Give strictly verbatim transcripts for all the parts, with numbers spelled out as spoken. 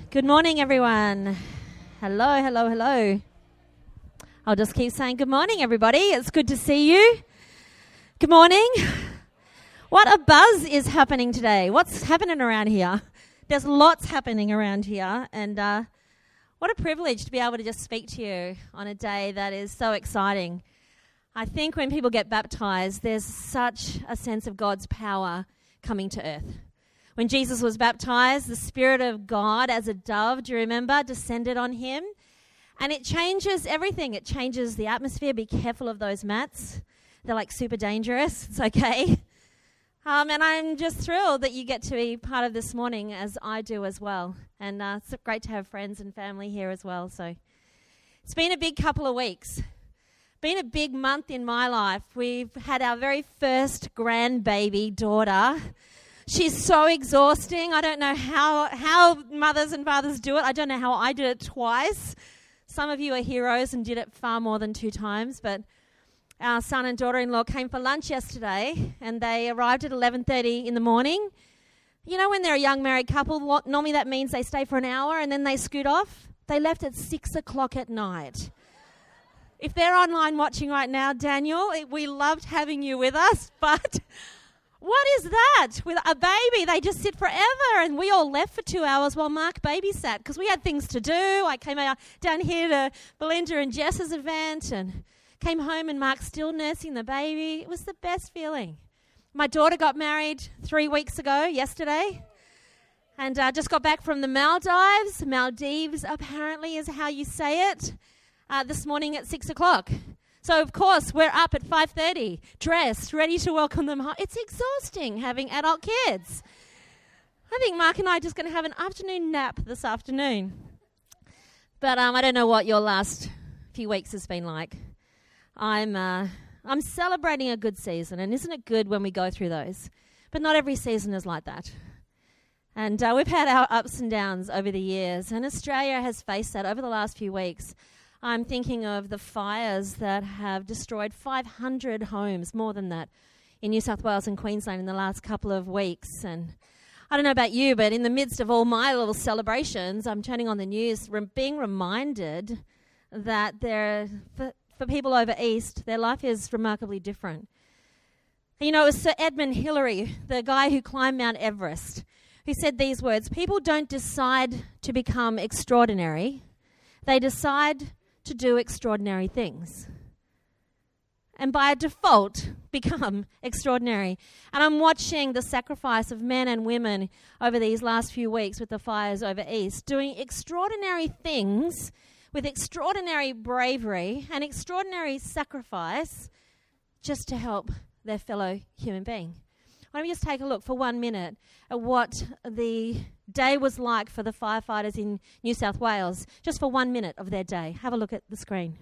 Good morning, everyone. Hello, hello, hello. I'll just keep saying good morning, everybody. It's good to see you. Good morning. What a buzz is happening today. What's happening around here? There's lots happening around here, and uh, what a privilege to be able to just speak to you on a day that is so exciting. I think when people get baptized, there's such a sense of God's power coming to earth. When Jesus was baptized, the Spirit of God as a dove, do you remember, descended on him? And it changes everything. It changes the atmosphere. Be careful of those mats. They're like super dangerous. It's okay. Um, and I'm just thrilled that you get to be part of this morning, as I do as well. And uh, it's great to have friends and family here as well. So it's been a big couple of weeks. Been a big month in my life. We've had our very first grandbaby daughter. She's so exhausting. I don't know how how mothers and fathers do it. I don't know how I did it twice. Some of you are heroes and did it far more than two times. But our son and daughter-in-law came for lunch yesterday, and they arrived at eleven thirty in the morning. You know, when they're a young married couple, what, normally that means they stay for an hour and then they scoot off. They left at six o'clock at night. If they're online watching right now, Daniel, we loved having you with us, but... what is that? With a baby, they just sit forever, and we all left for two hours while Mark babysat because we had things to do. I came out down here to Belinda and Jess's event and came home, and Mark's still nursing the baby. It was the best feeling. My daughter got married three weeks ago, yesterday, and uh, just got back from the Maldives. Maldives, apparently, is how you say it, uh, this morning at six o'clock. So, of course, we're up at five thirty, dressed, ready to welcome them home. It's exhausting having adult kids. I think Mark and I are just going to have an afternoon nap this afternoon. But um, I don't know what your last few weeks has been like. I'm uh, I'm celebrating a good season, and isn't it good when we go through those? But not every season is like that. And uh, we've had our ups and downs over the years, and Australia has faced that over the last few weeks. I'm thinking of the fires that have destroyed five hundred homes, more than that, in New South Wales and Queensland in the last couple of weeks. And I don't know about you, but in the midst of all my little celebrations, I'm turning on the news, re- being reminded that there, for, for people over east, their life is remarkably different. And you know, it was Sir Edmund Hillary, the guy who climbed Mount Everest, who said these words: people don't decide to become extraordinary, they decide to do extraordinary things, and by default become extraordinary. And I'm watching the sacrifice of men and women over these last few weeks with the fires over east, doing extraordinary things with extraordinary bravery and extraordinary sacrifice just to help their fellow human being. Why don't we just take a look for one minute at what the day was like for the firefighters in New South Wales, just for one minute of their day. Have a look at the screen.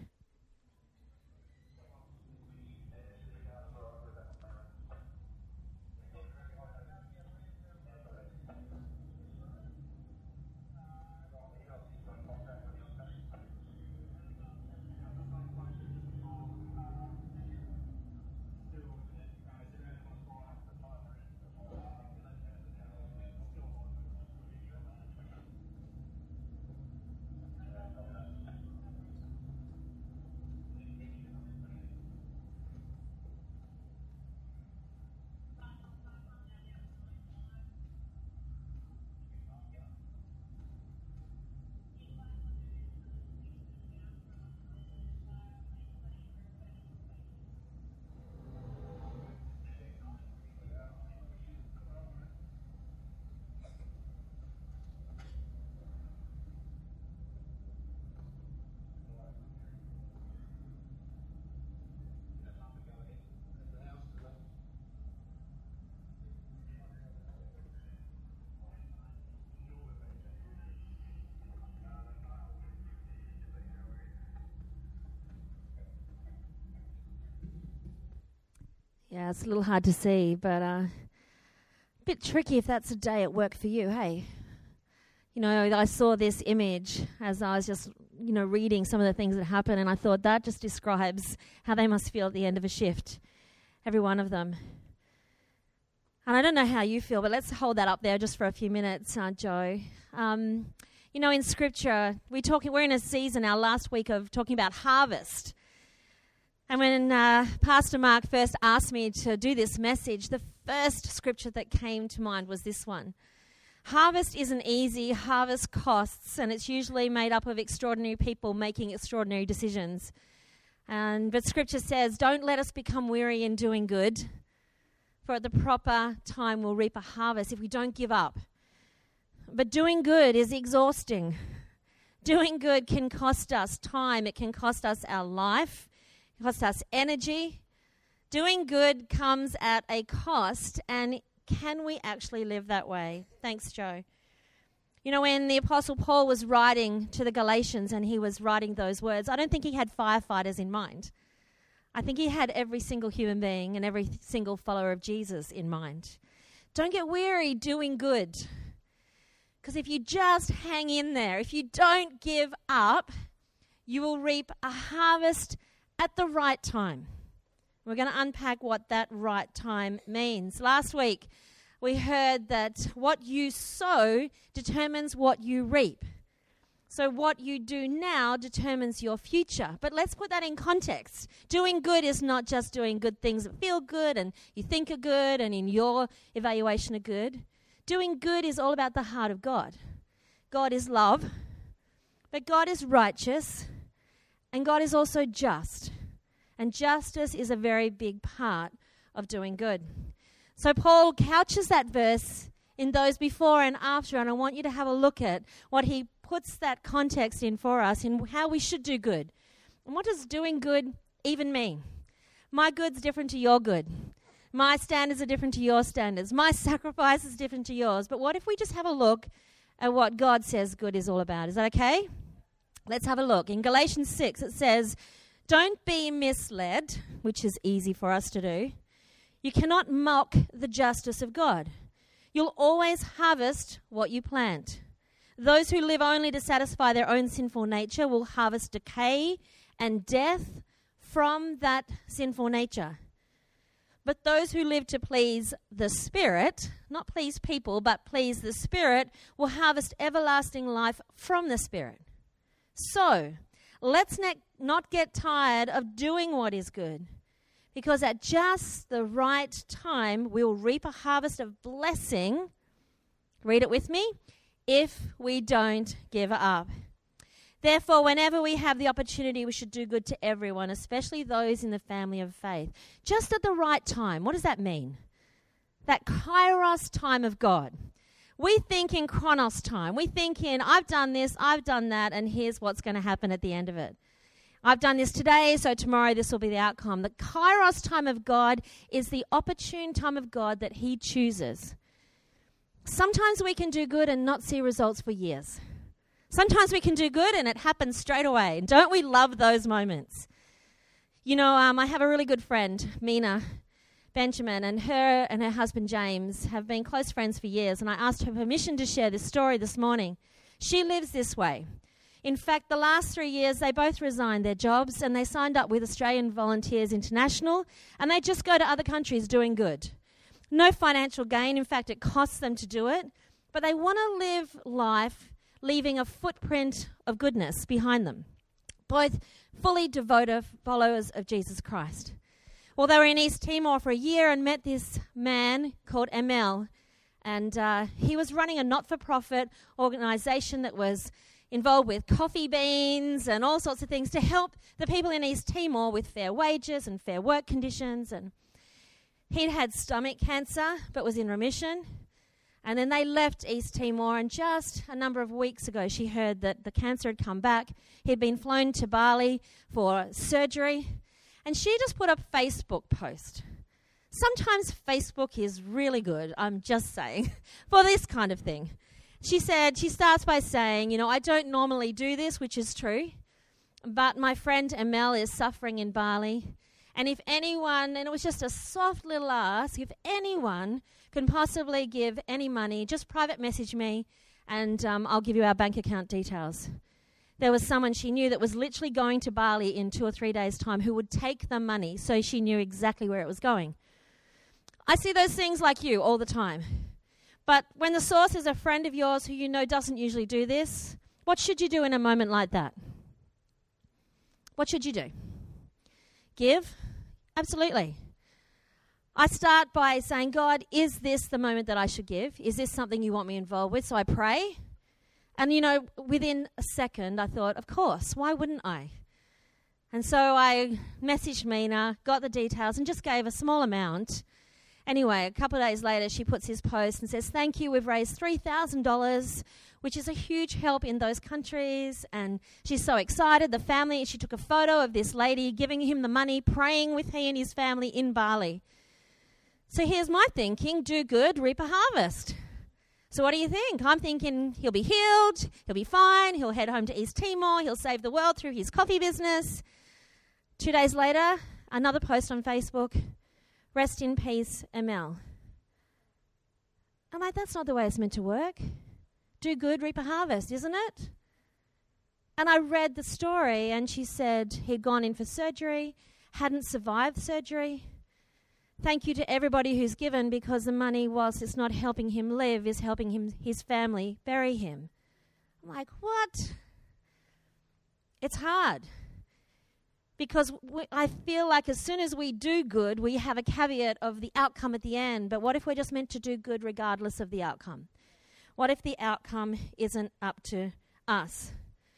Yeah, it's a little hard to see, but uh, a bit tricky if that's a day at work for you, hey? You know, I saw this image as I was just, you know, reading some of the things that happen, and I thought that just describes how they must feel at the end of a shift, every one of them. And I don't know how you feel, but let's hold that up there just for a few minutes, uh, Joe. Um, you You know, in Scripture, we're talking. We're in a season, our last week, of talking about harvest. And when uh, Pastor Mark first asked me to do this message, the first scripture that came to mind was this one. Harvest isn't easy. Harvest costs, and it's usually made up of extraordinary people making extraordinary decisions. And but Scripture says, "Don't let us become weary in doing good, for at the proper time we'll reap a harvest if we don't give up." But doing good is exhausting. Doing good can cost us time. It can cost us our life. It costs us energy. Doing good comes at a cost, and can we actually live that way? Thanks, Joe. You know, when the Apostle Paul was writing to the Galatians and he was writing those words, I don't think he had firefighters in mind. I think he had every single human being and every single follower of Jesus in mind. Don't get weary doing good. Because if you just hang in there, if you don't give up, you will reap a harvest at the right time. We're going to unpack what that right time means. Last week, we heard that what you sow determines what you reap. So what you do now determines your future. But let's put that in context. Doing good is not just doing good things that feel good and you think are good and in your evaluation are good. Doing good is all about the heart of God. God is love, but God is righteous, and God is also just. And justice is a very big part of doing good. So Paul couches that verse in those before and after, and I want you to have a look at what he puts that context in for us in how we should do good. And what does doing good even mean? My good's different to your good. My standards are different to your standards. My sacrifice is different to yours. But what if we just have a look at what God says good is all about? Is that okay? Let's have a look. In Galatians six, it says, "Don't be misled," which is easy for us to do. "You cannot mock the justice of God. You'll always harvest what you plant. Those who live only to satisfy their own sinful nature will harvest decay and death from that sinful nature. But those who live to please the Spirit, not please people, but please the Spirit, will harvest everlasting life from the Spirit. So, let's ne- not get tired of doing what is good, because at just the right time, we'll reap a harvest of blessing." Read it with me. "If we don't give up. Therefore, whenever we have the opportunity, we should do good to everyone, especially those in the family of faith." Just at the right time. What does that mean? That kairos time of God. We think in chronos time. We think in, I've done this, I've done that, and here's what's going to happen at the end of it. I've done this today, so tomorrow this will be the outcome. The kairos time of God is the opportune time of God that he chooses. Sometimes we can do good and not see results for years. Sometimes we can do good and it happens straight away. Don't we love those moments? You know, um, I have a really good friend, Mina Benjamin, and her and her husband James have been close friends for years, and I asked her permission to share this story this morning. She lives this way. In fact, the last three years, they both resigned their jobs and they signed up with Australian Volunteers International, and they just go to other countries doing good. No financial gain. In fact, it costs them to do it, but they want to live life leaving a footprint of goodness behind them. Both fully devoted followers of Jesus Christ. Well, they were in East Timor for a year and met this man called Emil, and uh, he was running a not-for-profit organisation that was involved with coffee beans and all sorts of things to help the people in East Timor with fair wages and fair work conditions. And he'd had stomach cancer but was in remission. And then they left East Timor, and just a number of weeks ago she heard that the cancer had come back. He'd been flown to Bali for surgery, and she just put up a Facebook post. Sometimes Facebook is really good, I'm just saying, for this kind of thing. She said, she starts by saying, you know, I don't normally do this, which is true, but my friend Emil is suffering in Bali. And if anyone, and it was just a soft little ask, if anyone can possibly give any money, just private message me and um, I'll give you our bank account details. There was someone she knew that was literally going to Bali in two or three days' time who would take the money so she knew exactly where it was going. I see those things like you all the time. But when the source is a friend of yours who you know doesn't usually do this, What should you do in a moment like that? What should you do? Give? Absolutely. I start by saying, God, is this the moment that I should give? Is this something you want me involved with? So I pray. And, you know, within a second, I thought, of course, why wouldn't I? And so I messaged Mina, got the details, and just gave a small amount. Anyway, a couple of days later, she puts his post and says, thank you, we've raised three thousand dollars, which is a huge help in those countries. And she's so excited. The family, she took a photo of this lady giving him the money, praying with he and his family in Bali. So here's my thinking, do good, reap a harvest. So what do you think? I'm thinking he'll be healed, he'll be fine, he'll head home to East Timor, he'll save the world through his coffee business. Two days later, another post on Facebook, rest in peace, Emel. I'm like, that's not the way it's meant to work. Do good, reap a harvest, isn't it? And I read the story, and she said he'd gone in for surgery, hadn't survived surgery. Thank you to everybody who's given, because the money, whilst it's not helping him live, is helping him, his family bury him. I'm like, what? It's hard. Because we, I feel like as soon as we do good, we have a caveat of the outcome at the end. But what if we're just meant to do good regardless of the outcome? What if the outcome isn't up to us?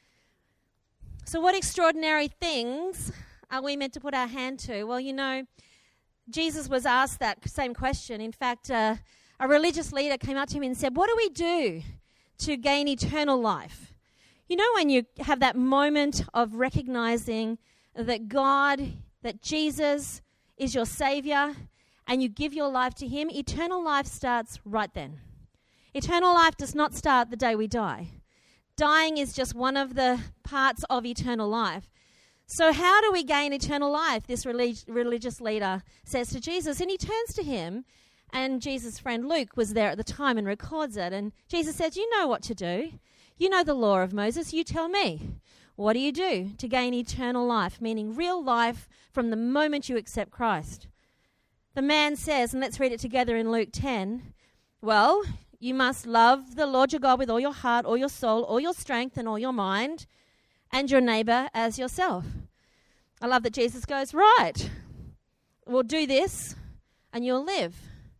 So what extraordinary things are we meant to put our hand to? Well, you know, Jesus was asked that same question. In fact, uh, a religious leader came up to him and said, what do we do to gain eternal life? You know, when you have that moment of recognizing that God, that Jesus is your Savior, and you give your life to Him, eternal life starts right then. Eternal life does not start the day we die. Dying is just one of the parts of eternal life. So how do we gain eternal life? This relig- religious leader says to Jesus, and he turns to him, and Jesus' friend Luke was there at the time and records it. And Jesus says, you know what to do. You know the law of Moses. You tell me. What do you do to gain eternal life, meaning real life from the moment you accept Christ? The man says, and let's read it together in Luke ten, well, you must love the Lord your God with all your heart, all your soul, all your strength, and all your mind, and your neighbor as yourself. I love that Jesus goes, right, well, do this and you'll live.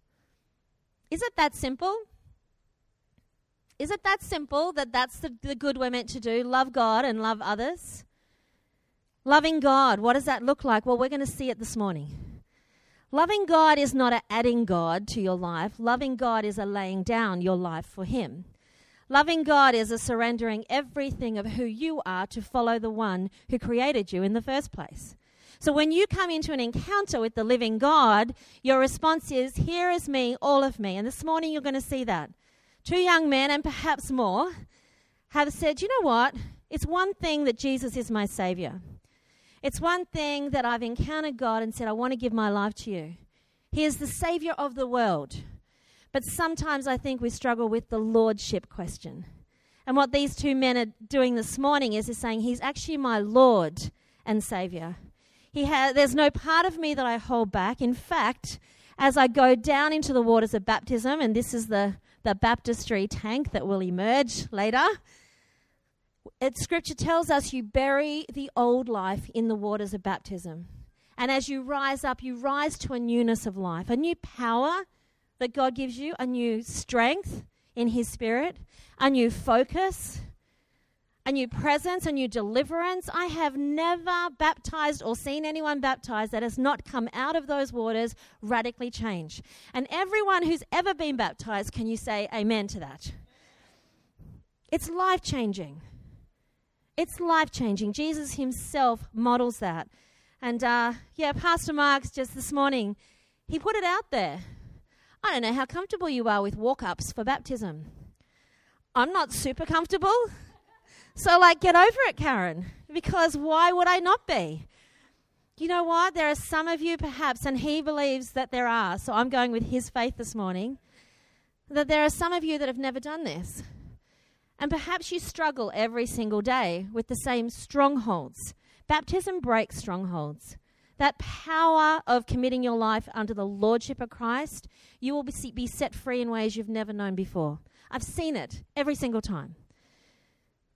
Is it that simple? Is it that simple that that's the, the good we're meant to do, love God and love others? Loving God, what does that look like? Well, we're going to see it this morning. Loving God is not a adding God to your life. Loving God is a laying down your life for Him. Loving God is a surrendering everything of who you are to follow the one who created you in the first place. So when you come into an encounter with the living God, your response is, here is me, all of me. And this morning you're going to see that. Two young men, and perhaps more, have said, you know what? It's one thing that Jesus is my Savior. It's one thing that I've encountered God and said, I want to give my life to you. He is the Savior of the world. But sometimes I think we struggle with the lordship question. And what these two men are doing this morning is, is saying, He's actually my Lord and Savior. He ha- there's no part of me that I hold back. In fact, as I go down into the waters of baptism, and this is the, the baptistry tank that will emerge later, it, Scripture tells us you bury the old life in the waters of baptism. And as you rise up, you rise to a newness of life, a new power that God gives you, a new strength in His Spirit, a new focus, a new presence, a new deliverance. I have never baptized or seen anyone baptized that has not come out of those waters radically changed. And everyone who's ever been baptized, can you say amen to that? It's life-changing. It's life-changing. Jesus Himself models that. And uh, yeah, Pastor Mark's just this morning, he put it out there. I don't know how comfortable you are with walk-ups for baptism. I'm not super comfortable. So, like, get over it, Karen, because why would I not be? You know what? There are some of you, perhaps, and he believes that there are, so I'm going with his faith this morning, that there are some of you that have never done this. And perhaps you struggle every single day with the same strongholds. Baptism breaks strongholds. That power of committing your life under the lordship of Christ, you will be set free in ways you've never known before. I've seen it every single time.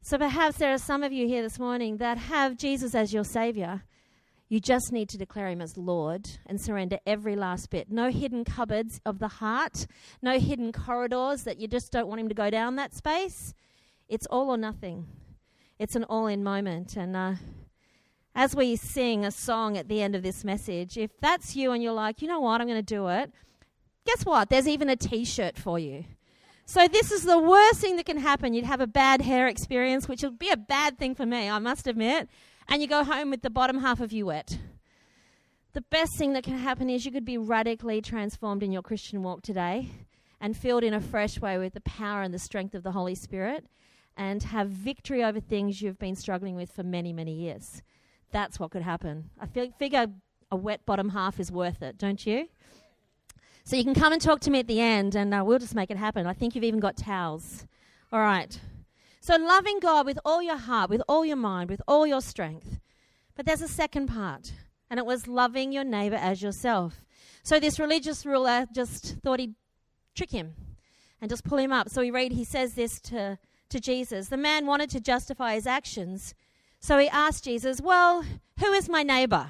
So perhaps there are some of you here this morning that have Jesus as your Saviour. You just need to declare him as Lord and surrender every last bit. No hidden cupboards of the heart. No hidden corridors that you just don't want him to go down that space. It's all or nothing. It's an all-in moment. And uh, as we sing a song at the end of this message, if that's you and you're like, you know what, I'm going to do it, guess what? There's even a T-shirt for you. So this is the worst thing that can happen. You'd have a bad hair experience, which would be a bad thing for me, I must admit, and you go home with the bottom half of you wet. The best thing that can happen is you could be radically transformed in your Christian walk today and filled in a fresh way with the power and the strength of the Holy Spirit and have victory over things you've been struggling with for many, many years. That's what could happen. I feel, figure a wet bottom half is worth it, don't you? So you can come and talk to me at the end, and uh, we'll just make it happen. I think you've even got towels. All right. So loving God with all your heart, with all your mind, with all your strength. But there's a second part, and it was loving your neighbour as yourself. So this religious ruler just thought he'd trick him and just pull him up. So we read, he says this to, to Jesus. The man wanted to justify his actions, so he asked Jesus, well, who is my neighbour?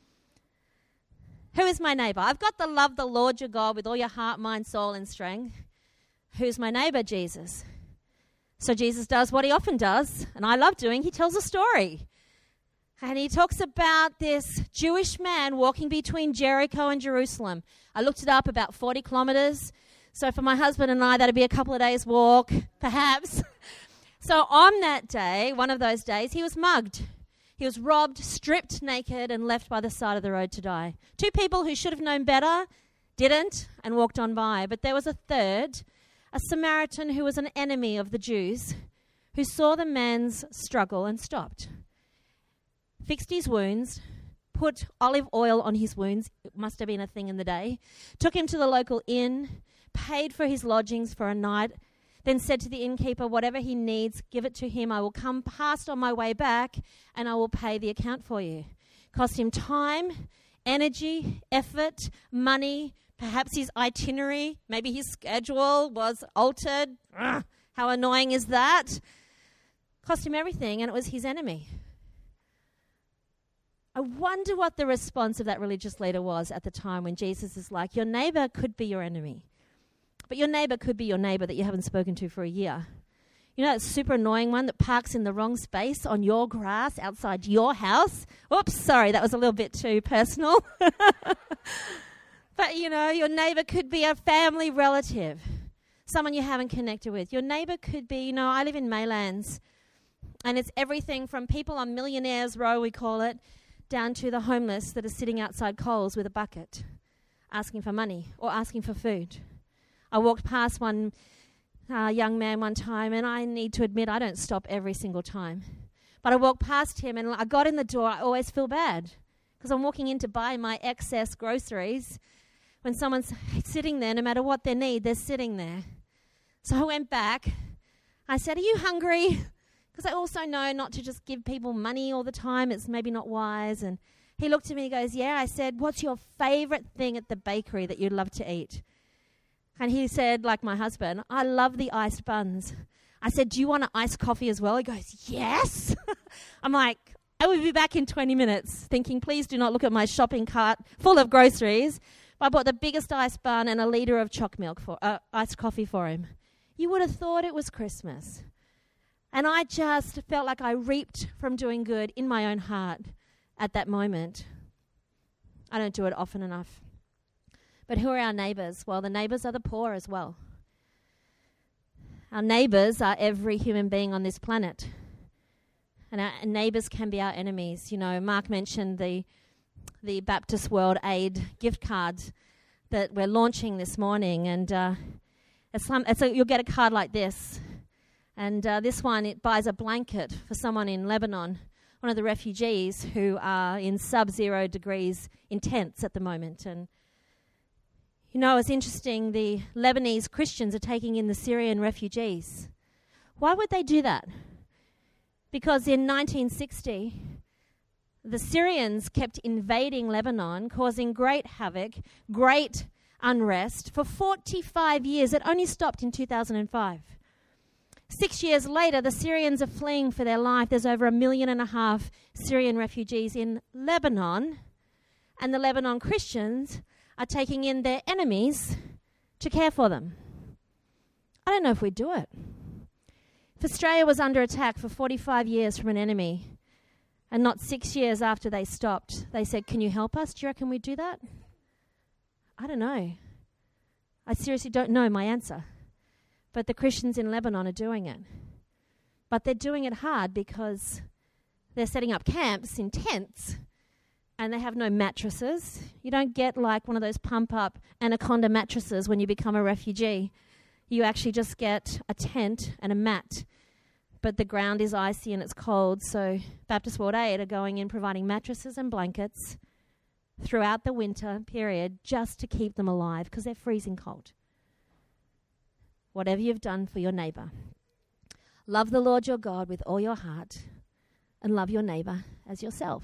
Who is my neighbour? I've got to love the Lord your God with all your heart, mind, soul, and strength. Who's my neighbour, Jesus? So Jesus does what he often does, and I love doing. He tells a story. And he talks about this Jewish man walking between Jericho and Jerusalem. I looked it up, about forty kilometres. So for my husband and I, that'd be a couple of days' walk, perhaps. So on that day, one of those days, he was mugged. He was robbed, stripped naked, and left by the side of the road to die. Two people who should have known better didn't and walked on by. But there was a third, a Samaritan who was an enemy of the Jews, who saw the man's struggle and stopped. Fixed his wounds, put olive oil on his wounds, it must have been a thing in the day, took him to the local inn, paid for his lodgings for a night, then said to the innkeeper, whatever he needs, give it to him. I will come past on my way back and I will pay the account for you. Cost him time, energy, effort, money, perhaps his itinerary, maybe his schedule was altered. Ugh, how annoying is that? Cost him everything, and it was his enemy. I wonder what the response of that religious leader was at the time when Jesus is like, your neighbour could be your enemy. But your neighbour could be your neighbour that you haven't spoken to for a year. You know that super annoying one that parks in the wrong space on your grass outside your house? Oops, sorry, that was a little bit too personal. But, you know, your neighbour could be a family relative, someone you haven't connected with. Your neighbour could be, you know, I live in Maylands, and it's everything from people on Millionaires Row, we call it, down to the homeless that are sitting outside Coles with a bucket, asking for money or asking for food. I walked past one uh, young man one time, and I need to admit I don't stop every single time. But I walked past him, and I got in the door. I always feel bad because I'm walking in to buy my excess groceries. When someone's sitting there, no matter what their need, they're sitting there. So I went back. I said, are you hungry? Because I also know not to just give people money all the time. It's maybe not wise. And he looked at me and goes, yeah. I said, what's your favourite thing at the bakery that you'd love to eat? And he said, like my husband, I love the iced buns. I said, do you want an iced coffee as well? He goes, yes. I'm like, I will be back in twenty minutes, thinking, please do not look at my shopping cart full of groceries. But I bought the biggest iced bun and a litre of choc milk for uh, iced coffee for him. You would have thought it was Christmas. And I just felt like I reaped from doing good in my own heart at that moment. I don't do it often enough. But who are our neighbours? Well, the neighbours are the poor as well. Our neighbours are every human being on this planet. And our neighbours can be our enemies. You know, Mark mentioned the the Baptist World Aid gift cards that we're launching this morning. And uh, it's some, it's a, you'll get a card like this. And uh, this one, it buys a blanket for someone in Lebanon, one of the refugees who are in sub-zero degrees in tents at the moment. And you know, it's interesting, the Lebanese Christians are taking in the Syrian refugees. Why would they do that? Because in nineteen sixty, the Syrians kept invading Lebanon, causing great havoc, great unrest for forty-five years. It only stopped in two thousand five. Six years later, the Syrians are fleeing for their life. There's over a million and a half Syrian refugees in Lebanon, and the Lebanon Christians are taking in their enemies to care for them. I don't know if we'd do it. If Australia was under attack for forty-five years from an enemy, and not six years after they stopped, they said, can you help us? Do you reckon we'd do that? I don't know. I seriously don't know my answer. But the Christians in Lebanon are doing it. But they're doing it hard because they're setting up camps in tents and they have no mattresses. You don't get like one of those pump-up Anaconda mattresses when you become a refugee. You actually just get a tent and a mat. But the ground is icy and it's cold, so Baptist World Aid are going in providing mattresses and blankets throughout the winter period just to keep them alive because they're freezing cold. Whatever you've done for your neighbour, love the Lord your God with all your heart and love your neighbour as yourself.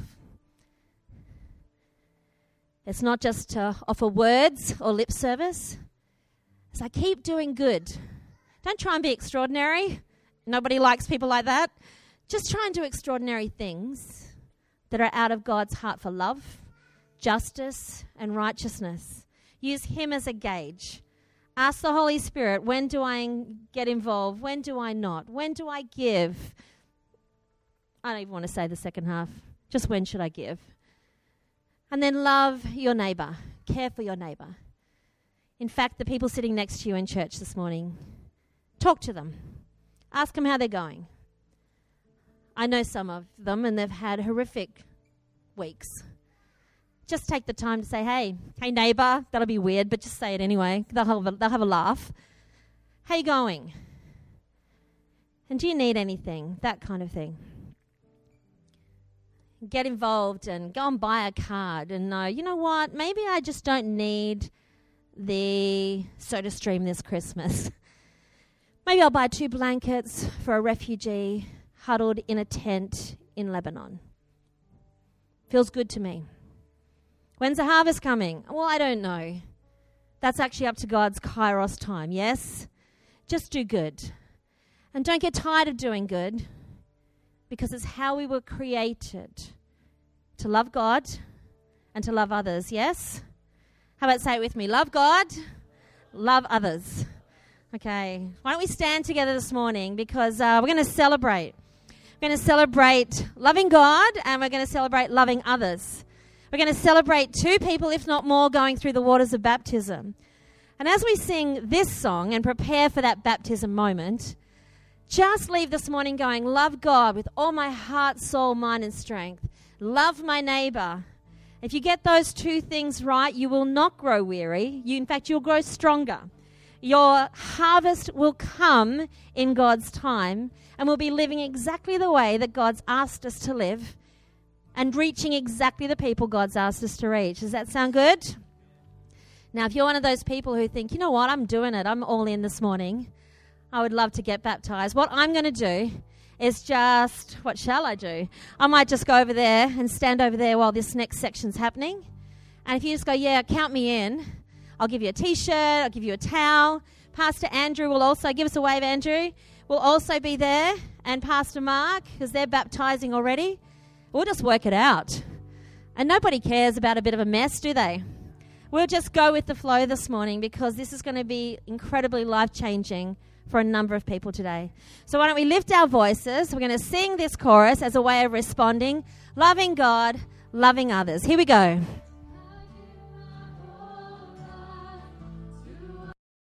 It's not just to offer words or lip service. It's like, keep doing good. Don't try and be extraordinary. Nobody likes people like that. Just try and do extraordinary things that are out of God's heart for love, justice, and righteousness. Use Him as a gauge. Ask the Holy Spirit, when do I get involved? When do I not? When do I give? I don't even want to say the second half. Just when should I give? And then love your neighbour. Care for your neighbour. In fact, the people sitting next to you in church this morning, talk to them. Ask them how they're going. I know some of them and they've had horrific weeks. Just take the time to say, hey, hey neighbour, that'll be weird, but just say it anyway. They'll have a, they'll have a laugh. How you going? And do you need anything? That kind of thing. Get involved and go and buy a card and know, you know what, maybe I just don't need the SodaStream this Christmas. Maybe I'll buy two blankets for a refugee huddled in a tent in Lebanon. Feels good to me. When's the harvest coming? Well, I don't know. That's actually up to God's Kairos time, yes? Just do good. And don't get tired of doing good because it's how we were created to love God and to love others, yes? How about say it with me? Love God, love others. Okay, why don't we stand together this morning because uh, we're going to celebrate. We're going to celebrate loving God and we're going to celebrate loving others. We're going to celebrate two people, if not more, going through the waters of baptism. And as we sing this song and prepare for that baptism moment, just leave this morning going, love God with all my heart, soul, mind, and strength. Love my neighbour. If you get those two things right, you will not grow weary. You, in fact, you'll grow stronger. Your harvest will come in God's time, and we'll be living exactly the way that God's asked us to live and reaching exactly the people God's asked us to reach. Does that sound good? Now, if you're one of those people who think, you know what, I'm doing it, I'm all in this morning, I would love to get baptized. What I'm going to do is just, what shall I do? I might just go over there and stand over there while this next section's happening. And if you just go, yeah, count me in, I'll give you a T-shirt, I'll give you a towel. Pastor Andrew will also, give us a wave, Andrew, will also be there. And Pastor Mark, because they're baptizing already. We'll just work it out. And nobody cares about a bit of a mess, do they? We'll just go with the flow this morning because this is going to be incredibly life-changing for a number of people today. So why don't we lift our voices? We're going to sing this chorus as a way of responding, loving God, loving others. Here we go.